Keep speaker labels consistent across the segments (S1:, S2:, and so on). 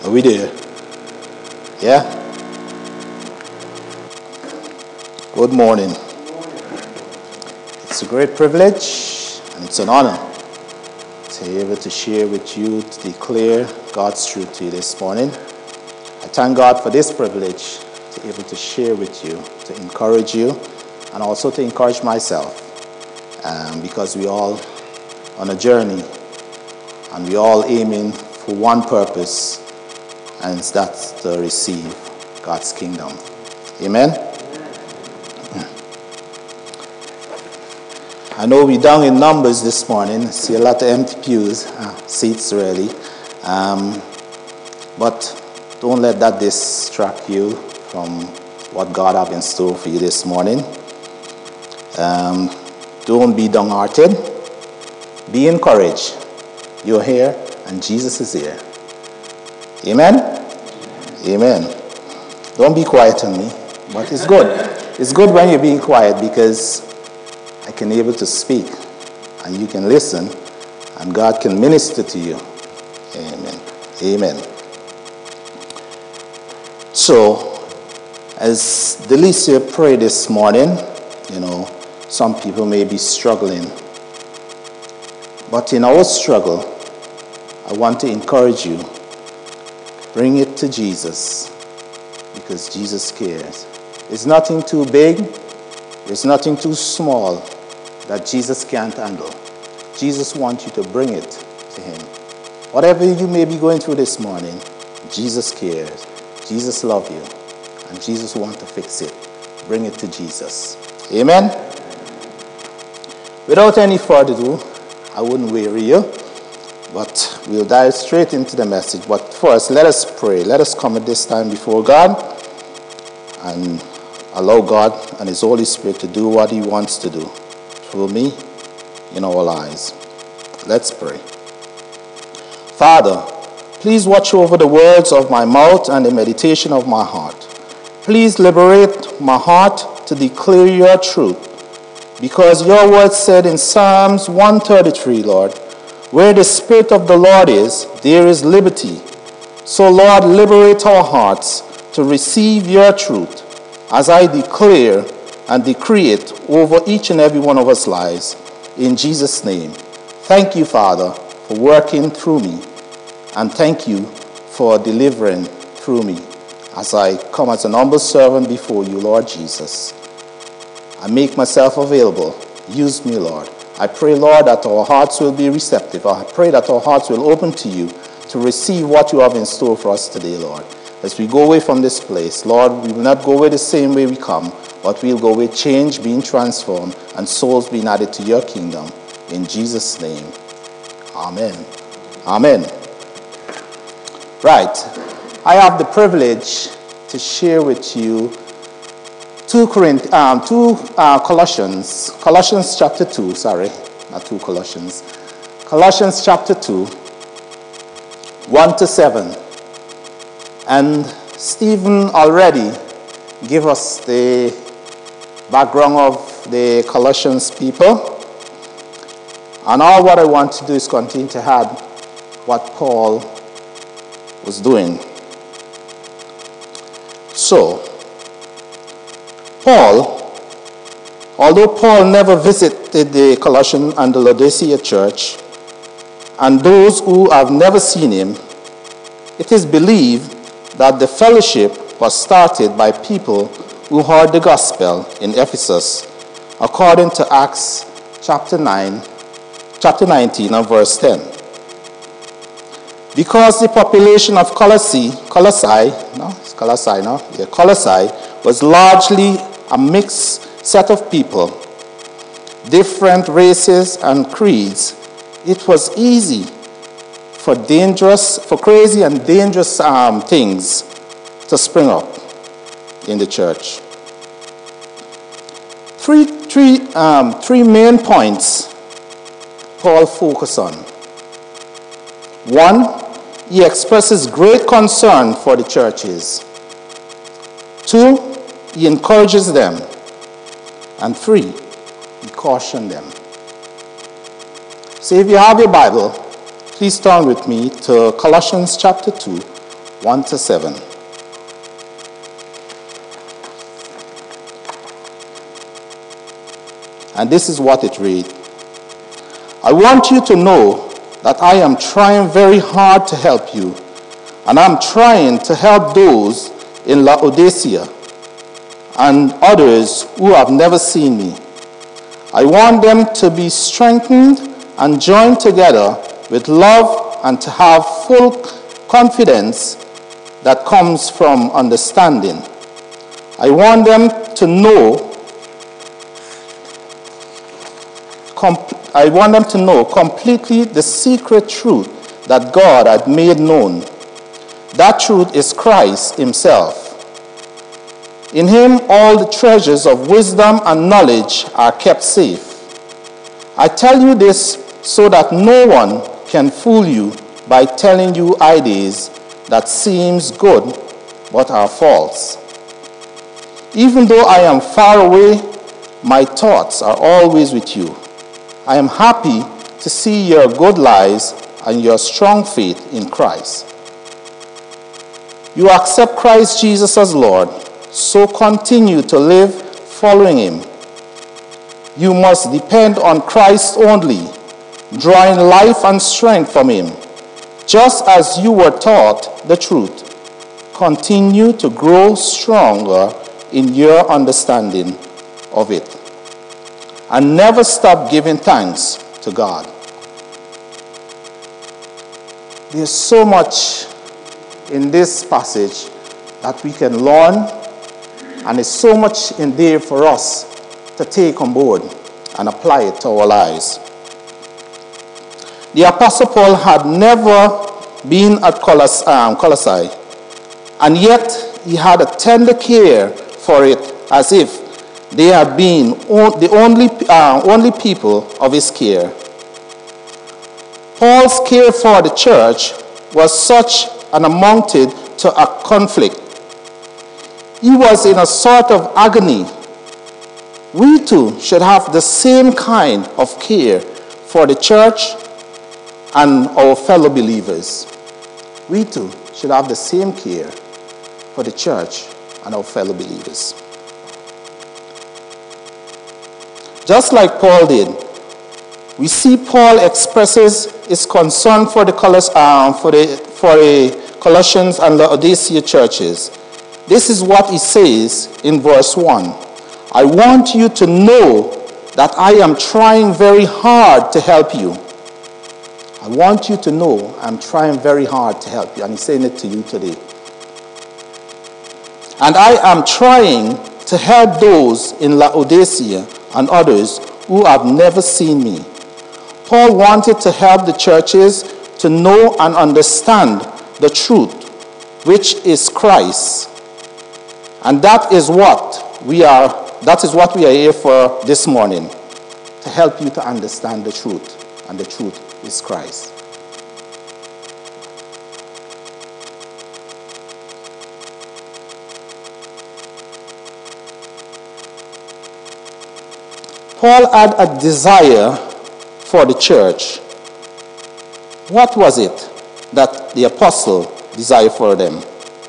S1: Are we there? Yeah? Good morning. It's a great privilege and it's an honor to be able to share with you, to declare God's truth to you this morning. I thank God for this privilege to be able to share with you, to encourage you, and also to encourage myself, because we all on a journey and we all aiming for one purpose, and that's to receive God's kingdom. Amen? I know we're down in numbers this morning. I see a lot of empty pews, seats really. But don't let that distract you from what God has in store for you this morning. Don't be downhearted. Be encouraged. You're here and Jesus is here. Amen? Amen. Don't be quiet on me, but it's good. It's good when you're being quiet because I can be able to speak and you can listen and God can minister to you. Amen. Amen. So, as Delicia prayed this morning, some people may be struggling. But in our struggle, I want to encourage you, bring it to Jesus because Jesus cares. There's nothing too big, there's nothing too small that Jesus can't handle. Jesus wants you to bring it to him. Whatever you may be going through this morning, Jesus cares. Jesus loves you. And Jesus wants to fix it. Bring it to Jesus. Amen? Without any further ado, I wouldn't weary you, but we'll dive straight into the message. But first, let us pray. Let us come at this time before God and allow God and his Holy Spirit to do what he wants to do through me in our lives. Let's pray. Father, please watch over the words of my mouth and the meditation of my heart. Please liberate my heart to declare your truth, because your word said in Psalms 133, Lord, where the Spirit of the Lord is, there is liberty. So, Lord, liberate our hearts to receive your truth as I declare and decree it over each and every one of us lives. In Jesus' name. Thank you, Father, for working through me. And thank you for delivering through me as I come as an humble servant before you, Lord Jesus. I make myself available. Use me, Lord. I pray, Lord, that our hearts will be receptive. I pray that our hearts will open to you to receive what you have in store for us today, Lord. As we go away from this place, Lord, we will not go away the same way we come, but we'll go away changed, being transformed, and souls being added to your kingdom. In Jesus' name, amen. Amen. Right. I have the privilege to share with you Colossians chapter 2, Colossians chapter 2, 1-7. And Stephen already gave us the background of the Colossians people. And all what I want to do is continue to add what Paul was doing. So, although Paul never visited the Colossian and the Laodicea church, and those who have never seen him, it is believed that the fellowship was started by people who heard the gospel in Ephesus, according to Acts chapter 19 and verse 10. Because the population of Colossae was largely a mixed set of people, different races and creeds, it was easy for crazy and dangerous things to spring up in the church. Three main points Paul focused on. 1, he expresses great concern for the churches. 2, he encourages them. And 3, he cautioned them. So if you have your Bible, please turn with me to Colossians chapter 2, 1-7. And this is what it reads. I want you to know that I am trying very hard to help you, and I'm trying to help those in Laodicea and others who have never seen me. I want them to be strengthened and joined together with love and to have full confidence that comes from understanding. I want them to know completely the secret truth that God had made known. That truth is Christ himself. In him all the treasures of wisdom and knowledge are kept safe. I tell you this so that no one can fool you by telling you ideas that seems good but are false. Even though I am far away, my thoughts are always with you. I am happy to see your good lives and your strong faith in Christ. You accept Christ Jesus as Lord, so continue to live following him. You must depend on Christ only, drawing life and strength from him. Just as you were taught the truth, continue to grow stronger in your understanding of it. And never stop giving thanks to God. There's so much in this passage that we can learn, and there's so much in there for us to take on board and apply it to our lives. The Apostle Paul had never been at Colossae, and yet he had a tender care for it as if they had been the only people of his care. Paul's care for the church was such and amounted to a conflict. He was in a sort of agony. We too should have the same kind of care for the church and our fellow believers. We too should have the same care for the church and our fellow believers. Just like Paul did, we see Paul expresses his concern for the Colossians and Laodicea churches. This is what he says in verse 1. I want you to know that I am trying very hard to help you. I want you to know I'm trying very hard to help you. And he's saying it to you today. And I am trying to help those in Laodicea and others who have never seen me. Paul wanted to help the churches to know and understand the truth, which is Christ. And that is what we are here for this morning, to help you to understand the truth, and the truth is Christ. Paul had a desire for the church. What was it that the apostle desired for them?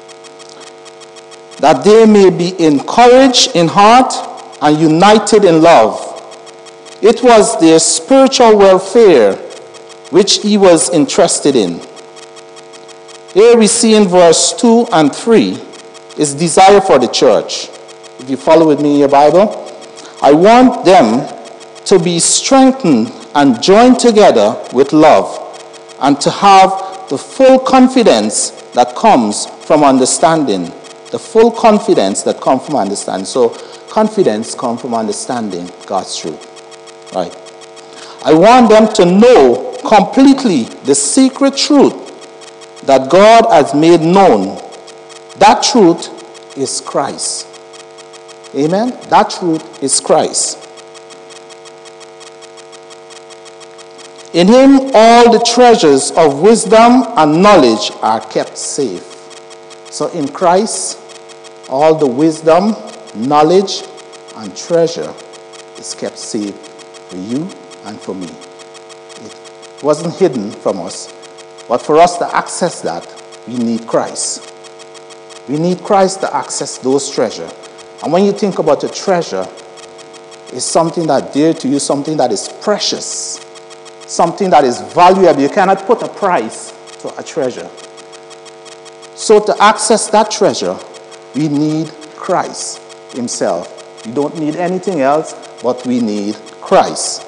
S1: That they may be encouraged in heart and united in love. It was their spiritual welfare which he was interested in. Here we see in verse 2 and 3 his desire for the church. If you follow with me in your Bible, I want them to be strengthened and joined together with love, and to have the full confidence that comes from understanding. The full confidence that comes from understanding. So confidence comes from understanding God's truth. Right? I want them to know completely the secret truth that God has made known. That truth is Christ. Amen? That truth is Christ. In him all the treasures of wisdom and knowledge are kept safe. So in Christ, all the wisdom, knowledge, and treasure is kept safe for you and for me. It wasn't hidden from us, but for us to access that, we need Christ. We need Christ to access those treasures. And when you think about a treasure, it's something that's dear to you, something that is precious, something that is valuable. You cannot put a price to a treasure. So to access that treasure, we need Christ himself. We don't need anything else, but we need Christ.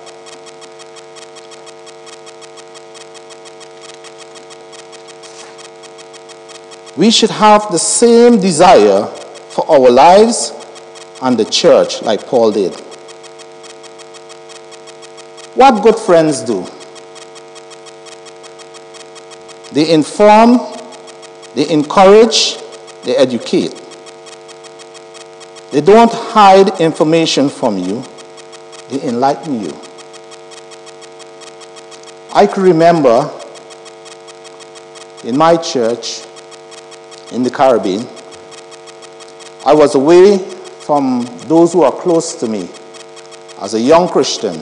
S1: We should have the same desire for our lives and the church like Paul did. What good friends do? They inform, they encourage, they educate. They don't hide information from you, they enlighten you. I can remember in my church in the Caribbean, I was away from those who are close to me as a young Christian.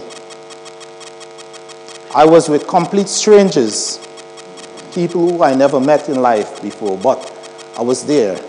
S1: I was with complete strangers, people who I never met in life before, but I was there.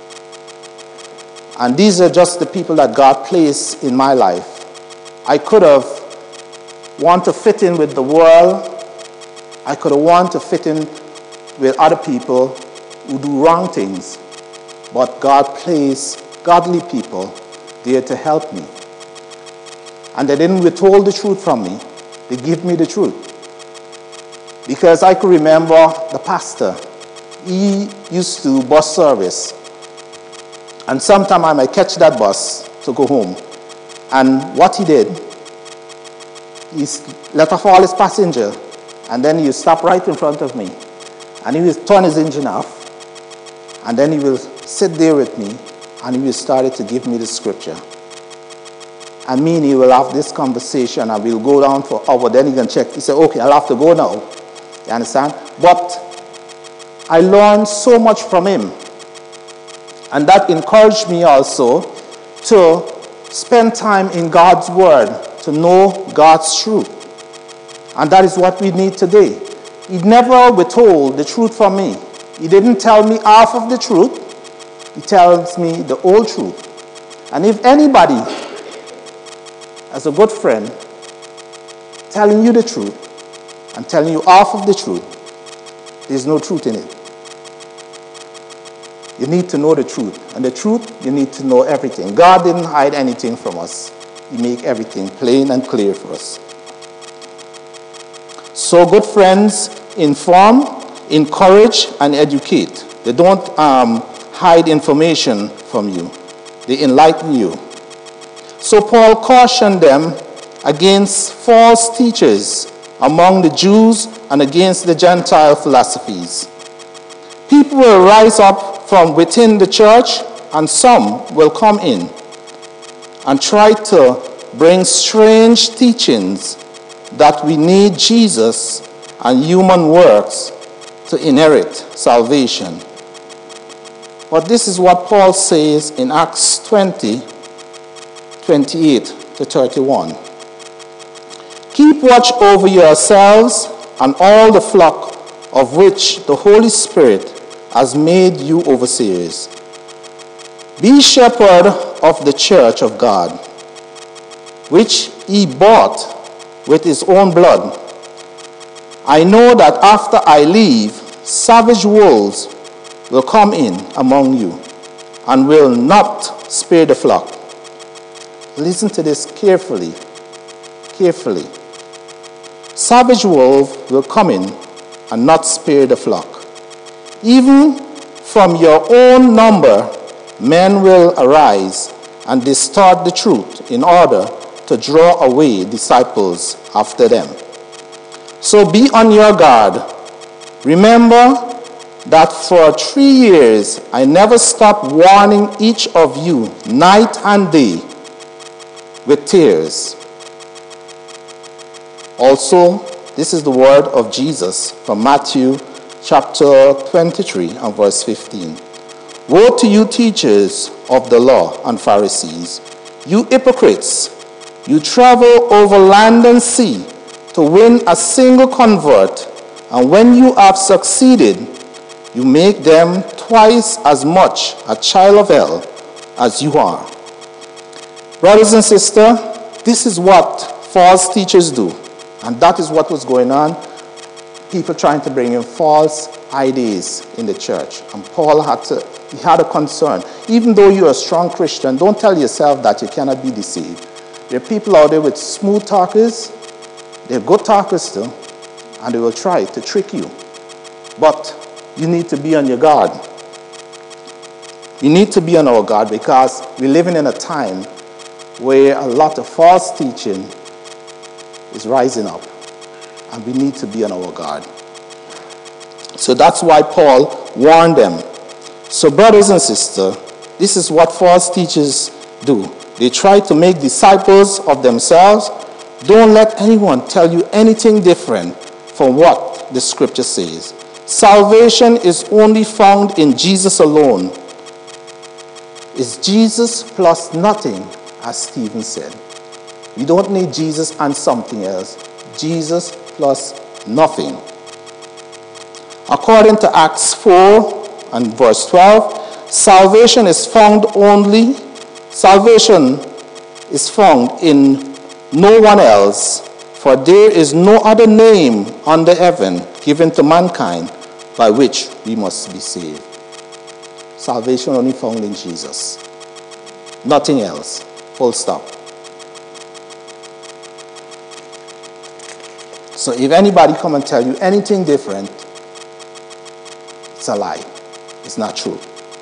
S1: And these are just the people that God placed in my life. I could have wanted to fit in with the world. I could have wanted to fit in with other people who do wrong things. But God placed godly people there to help me. And they didn't withhold the truth from me. They give me the truth. Because I could remember the pastor. He used to bus service. And sometime I might catch that bus to go home. And what he did, he let off all his passengers. And then he stopped right in front of me. And he will turn his engine off. And then he will sit there with me. And he will start to give me the scripture. And me and he will have this conversation. And we'll go down for an hour. Then he can check. He said, okay, I'll have to go now. You understand? But I learned so much from him. And that encouraged me also to spend time in God's word, to know God's truth. And that is what we need today. He never withhold the truth from me. He didn't tell me half of the truth. He tells me the whole truth. And if anybody, as a good friend, telling you the truth and telling you half of the truth, there's no truth in it. You need to know the truth. And the truth, you need to know everything. God didn't hide anything from us. He made everything plain and clear for us. So good friends inform, encourage, and educate. They don't hide information from you. They enlighten you. So Paul cautioned them against false teachers among the Jews and against the Gentile philosophies. People will rise up from within the church, and some will come in and try to bring strange teachings that we need Jesus and human works to inherit salvation. But this is what Paul says in Acts 20, 28 to 31. Keep watch over yourselves and all the flock of which the Holy Spirit has made you overseers. Be shepherd of the church of God, which he bought with his own blood. I know that after I leave, savage wolves will come in among you and will not spare the flock. Listen to this carefully. Carefully. Savage wolves will come in and not spare the flock. Even from your own number, men will arise and distort the truth in order to draw away disciples after them. So be on your guard. Remember that for 3 years I never stopped warning each of you night and day with tears. Also, this is the word of Jesus from Matthew chapter 23 and verse 15. Woe to you, teachers of the law and Pharisees, you hypocrites! You travel over land and sea to win a single convert, and when you have succeeded, You make them twice as much a child of hell as you are. Brothers and sisters, this is what false teachers do. And that is what was going on. People trying to bring in false ideas in the church. And Paul had a concern. Even though you're a strong Christian, don't tell yourself that you cannot be deceived. There are people out there with smooth talkers. They're good talkers too. And they will try to trick you. But you need to be on your guard. You need to be on our guard because we're living in a time where a lot of false teaching is rising up. And we need to be on our guard. So that's why Paul warned them. So brothers and sisters, this is what false teachers do. They try to make disciples of themselves. Don't let anyone tell you anything different from what the scripture says. Salvation is only found in Jesus alone. It's Jesus plus nothing, as Stephen said. You don't need Jesus and something else. Jesus plus nothing. According to Acts 4 and verse 12, salvation is found in no one else, for there is no other name under heaven given to mankind by which we must be saved. Salvation only found in Jesus. Nothing else. Full stop. So if anybody come and tell you anything different, it's a lie. It's not true.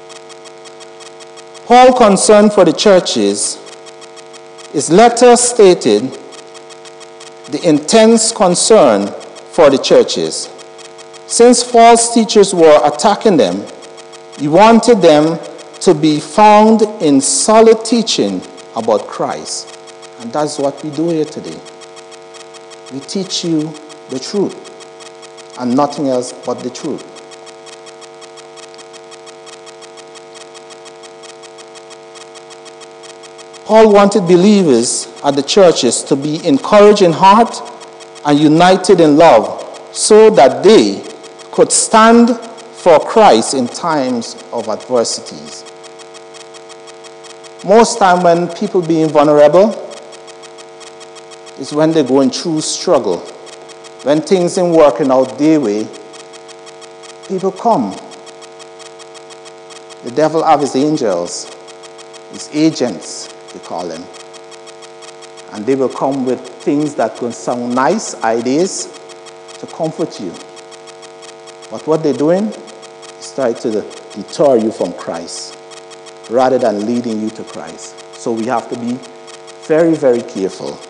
S1: Paul's concern for the churches, his letter stated the intense concern for the churches. Since false teachers were attacking them, he wanted them to be found in solid teaching about Christ. And that's what we do here today. We teach you the truth and nothing else but the truth. Paul wanted believers at the churches to be encouraged in heart and united in love so that they could stand for Christ in times of adversities. Most time when people being vulnerable is when they're going through struggle. When things ain't working out their way, people come. The devil have his angels, his agents, they call them. And they will come with things that can sound nice, ideas, to comfort you. But what they're doing is try to deter you from Christ rather than leading you to Christ. So we have to be very, very careful.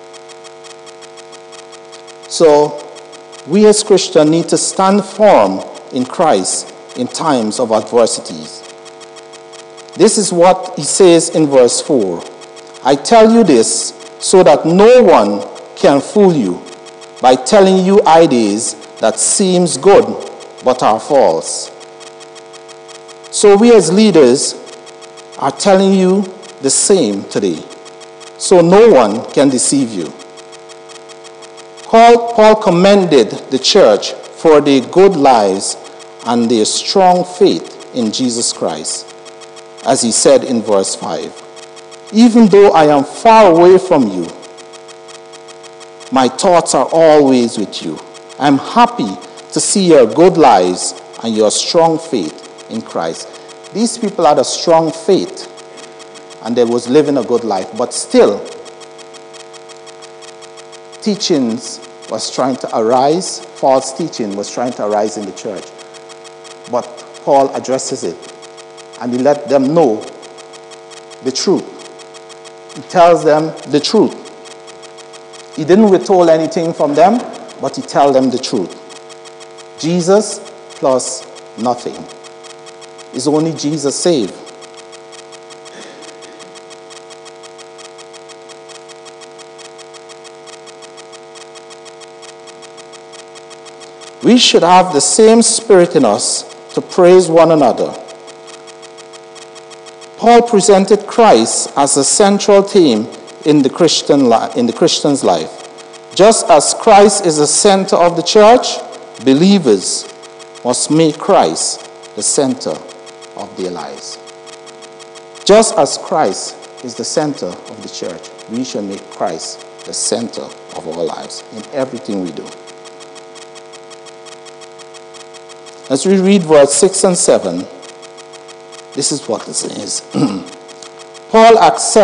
S1: So we as Christians need to stand firm in Christ in times of adversities. This is what he says in verse 4. I tell you this so that no one can fool you by telling you ideas that seems good but are false. So we as leaders are telling you the same today, so no one can deceive you. Paul commended the church for their good lives and their strong faith in Jesus Christ, as he said in verse 5. Even though I am far away from you, my thoughts are always with you. I am happy to see your good lives and your strong faith in Christ. These people had a strong faith and they was living a good life, but still teachings was trying to arise, false teaching was trying to arise in the church. But Paul addresses it and he let them know the truth. He tells them the truth. He didn't withhold anything from them, but he tells them the truth. Jesus plus nothing. Is only Jesus saved. We should have the same spirit in us to praise one another. Paul presented Christ as a central theme in the Christian's life. Just as Christ is the center of the church, believers must make Christ the center of their lives. Just as Christ is the center of the church, we should make Christ the center of our lives in everything we do. As we read verse 6 and 7, this is what it says. Paul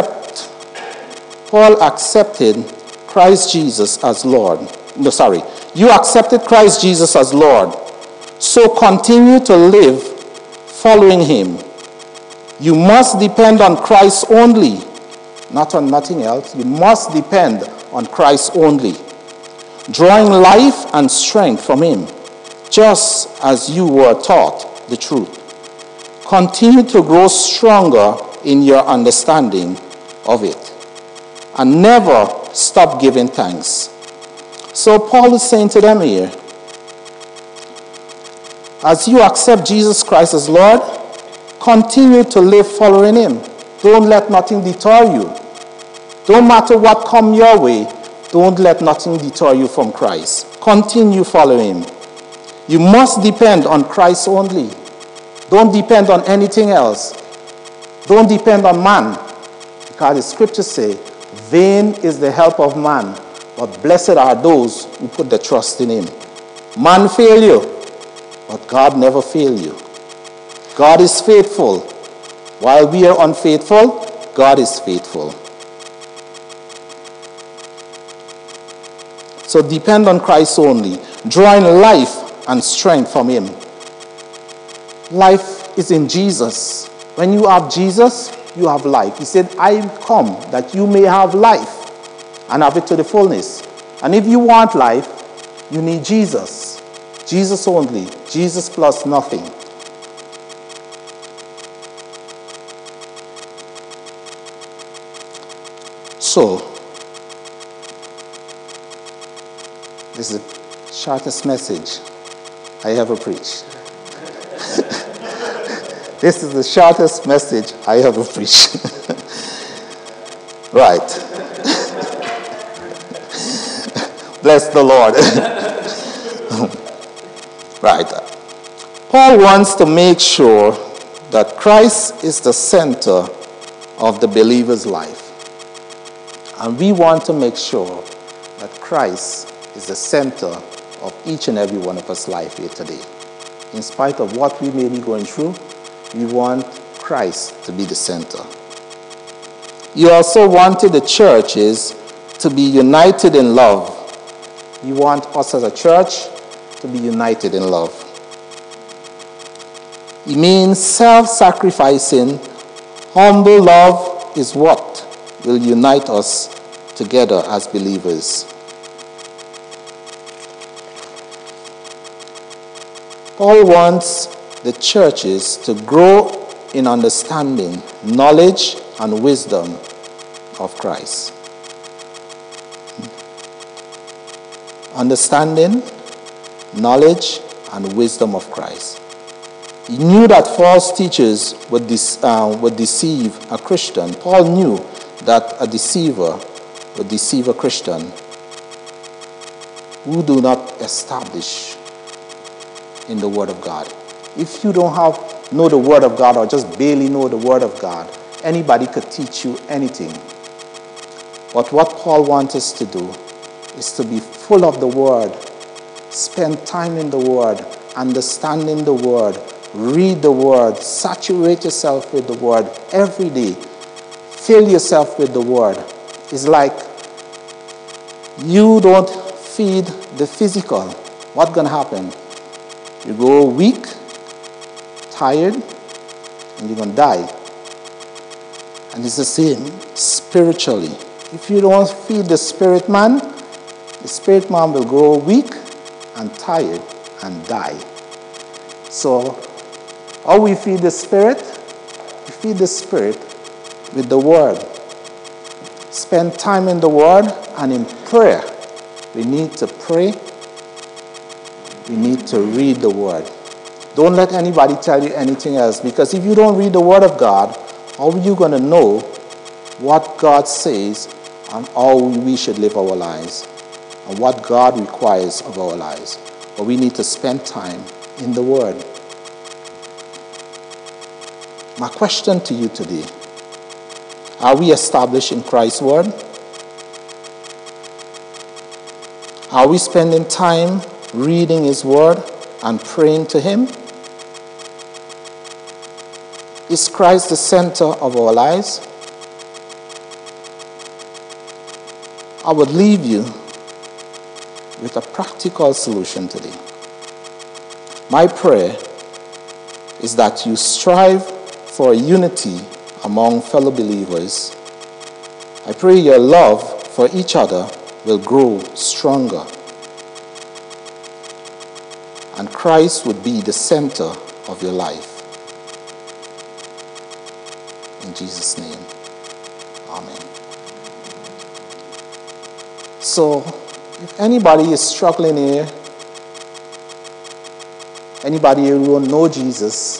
S1: accepted Christ Jesus as Lord. You accepted Christ Jesus as Lord. So continue to live following him. You must depend on Christ only, not on nothing else. You must depend on Christ only, drawing life and strength from him, just as you were taught the truth. Continue to grow stronger in your understanding of it, and never stop giving thanks. So Paul is saying to them here, as you accept Jesus Christ as Lord, continue to live following him. Don't let nothing deter you. Don't matter what come your way, don't let nothing deter you from Christ. Continue following him. You must depend on Christ only. Don't depend on anything else. Don't depend on man. Because the scriptures say, vain is the help of man, but blessed are those who put their trust in him. Man fail you, but God never fail you. God is faithful. While we are unfaithful, God is faithful. So depend on Christ only, drawing life and strength from him. Life is in Jesus. When you have Jesus, you have life. He said, I come that you may have life and have it to the fullness. And if you want life, you need Jesus. Jesus only. Jesus plus nothing. So, this is the shortest message I ever preached. This is the shortest message I ever preached. Right. Bless the Lord. Right. Paul wants to make sure that Christ is the center of the believer's life. And we want to make sure that Christ is the center of each and every one of us life here today. In spite of what we may be going through, we want Christ to be the center. You also wanted the churches to be united in love. You want us as a church to be united in love. It means self-sacrificing, humble love is what will unite us together as believers. Paul wants the churches to grow in understanding, knowledge, and wisdom of Christ. Understanding, knowledge, and wisdom of Christ. He knew that false teachers would deceive a Christian. Paul knew that a deceiver would deceive a Christian who do not establish in the Word of God. If you don't know the Word of God or just barely know the Word of God, anybody could teach you anything. But what Paul wants us to do is to be full of the Word. Spend time in the Word, understanding the Word, read the Word, saturate yourself with the Word every day. Fill yourself with the Word. It's like you don't feed the physical. What's going to happen? You go weak, tired, and you're going to die. And it's the same spiritually. If you don't feed the spirit man will grow weak and tired and die. So, how we feed the spirit? We feed the spirit with the Word. Spend time in the Word and in prayer. We need to pray. We need to read the Word. Don't let anybody tell you anything else, because if you don't read the Word of God, how are you going to know what God says and how we should live our lives and what God requires of our lives? But we need to spend time in the Word. My question to you today, are we established in Christ's Word? Are we spending time reading His Word and praying to Him? Is Christ the center of our lives? I would leave you with a practical solution today. My prayer is that you strive for unity among fellow believers. I pray your love for each other will grow stronger, and Christ would be the center of your life. In Jesus' name, amen. So, if anybody is struggling here, anybody who don't know Jesus,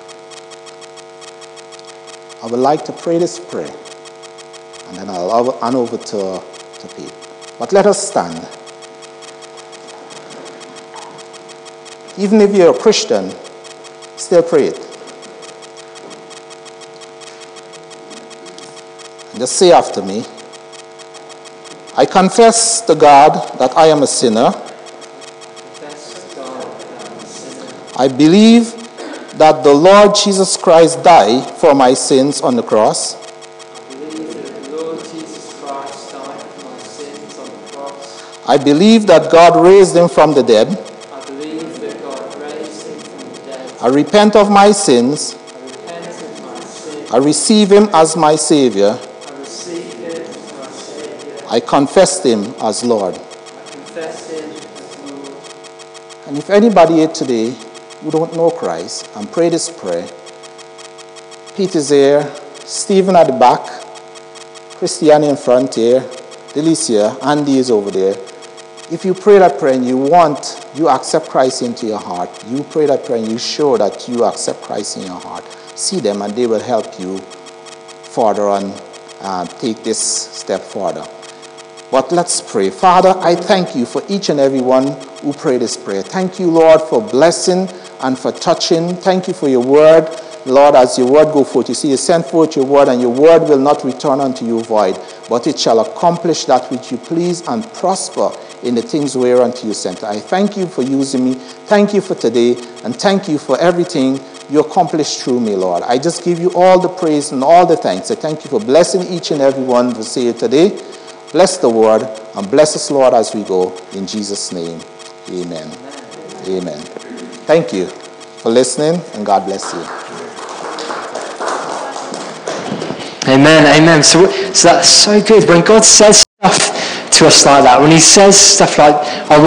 S1: I would like to pray this prayer, and then I'll hand over to Pete. But let us stand. Even if you're a Christian, still pray it. And just say after me, I confess to God that I am a sinner. I believe that the Lord Jesus Christ died for my sins on the cross.
S2: I believe that the Lord Jesus Christ died for my sins on the cross.
S1: I believe that God raised him from the dead.
S2: I believe that God raised him from the dead.
S1: I repent of my sins.
S2: I repent of my sins.
S1: I receive him as my Savior.
S2: I receive him as my Savior.
S1: I confess him as Lord.
S2: I confess him as Lord.
S1: And if anybody here today who don't know Christ and pray this prayer, Pete is here, Stephen at the back, Christiane in front here, Delicia, Andy is over there. If you pray that prayer and you accept Christ into your heart, you pray that prayer and you show that you accept Christ in your heart, see them and they will help you further on take this step further. But let's pray. Father, I thank you for each and every one who prayed this prayer. Thank you, Lord, for blessing and for touching. Thank you for your word. Lord, as your word go forth, you see, you send forth your word, and your word will not return unto you void, but it shall accomplish that which you please and prosper in the things whereunto you sent. I thank you for using me. Thank you for today, and thank you for everything you accomplished through me, Lord. I just give you all the praise and all the thanks. I thank you for blessing each and every one to say it today. Bless the word, and bless us, Lord, as we go. In Jesus' name, amen. Amen. Thank you for listening, and God bless you.
S2: Amen, amen. So that's so good. When God says stuff to us like that, when he says stuff like, I